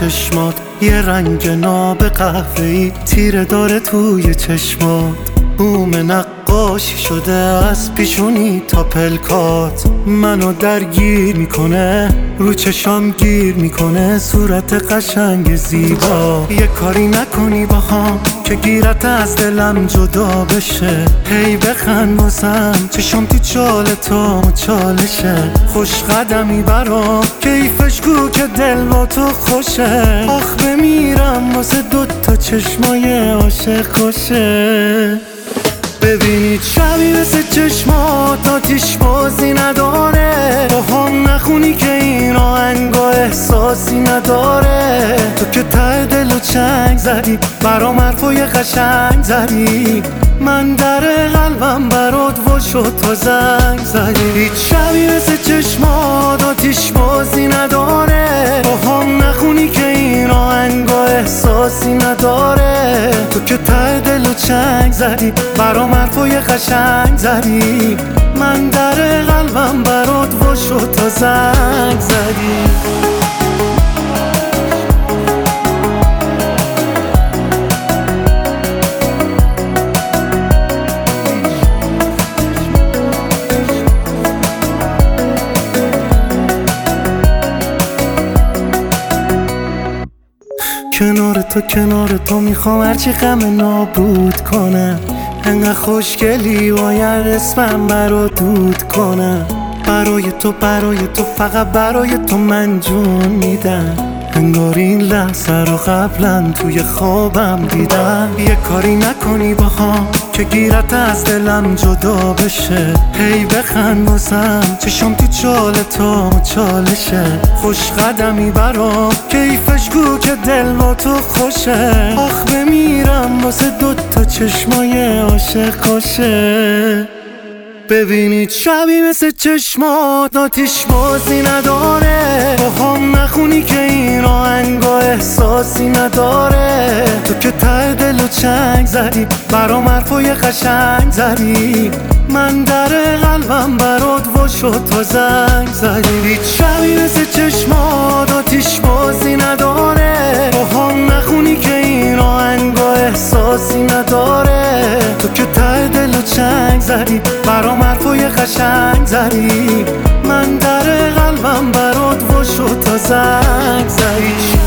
چشمات یه رنگ ناب قهوه‌ای تیره داره توی چشمات. بوم نقاشی شده از پیشونی تا پلکات، منو درگیر میکنه، رو چشام گیر میکنه صورت قشنگ زیبا. یه کاری نکنی باهام که گیرت از دلم جدا بشه، هی بخند واسم چشم تو چال تو چالشه. خوش قدمی برام کیفش کو که دل با تو خوشه، آخ بمیرم واسه دوتا چشمای عاشق کشه. ببینید شبی مثل چشمات آتیش بازی نداره، با هم نخونی که این آهنگا احساسی نداره. تو که ته دل و چنگ زدی برام حرفای قشنگ زدی، من در قلبم برات وا شد تا زنگ زدی. هیچ شبی مثل چشمات آتیش بازی نداره، با هم نخونی که این آهنگا احساسی نداره. تو که ته دل و چنگ زدی برام حرفای قشنگ زدی، من در قلبم برات وا شد تا زنگ زدی. کنار تو میخوام هرچی غم نابود کنم، انقدر خوشگلی باید اسمم برات دود کنم. برای تو فقط برای تو من جون میدم، انگار این لحظه رو قبلا توی خوابم دیدم. یه کاری نکنی باهام که گیرت از دلم جدا بشه، هی بخند واسم چشم تو چال تو چالشه. خوش قدمی برام کیفش کو که دل با تو خوشه، آخ بمیرم واسه دوتا چشمای عاشق کشه. ببینید شبی مثل چشمات آتیش بازی نداره، با هم نخونی که این آهنگا احساسی نداره. تو که ته دل و چنگ زدی برام حرفای قشنگ زدی، من در قلبم برات وا شد تا زنگ زدی. هیچ شبی مثل چشمات آتیش بازی نداره، با هم نخونی که این آهنگا احساسی نداره. تو که ته دل و چنگ زدی برام حرفای قشنگ زدی، من در قلبم برات وا شد تا زنگ زدی.